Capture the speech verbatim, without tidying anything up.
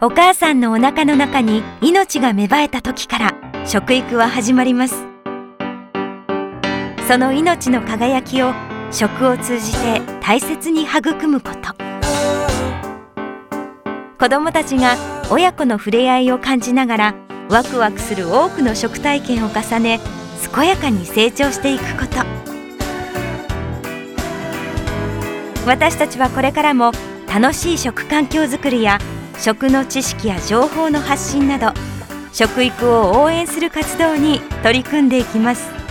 お母さんのお腹の中に命が芽生えた時から食育は始まります。その命の輝きを食を通じて大切に育むこと。子どもたちが親子の触れ合いを感じながらワクワクする多くの食体験を重ね、健やかに成長していくこと。私たちはこれからも楽しい食環境づくりや食の知識や情報の発信など、食育を応援する活動に取り組んでいきます。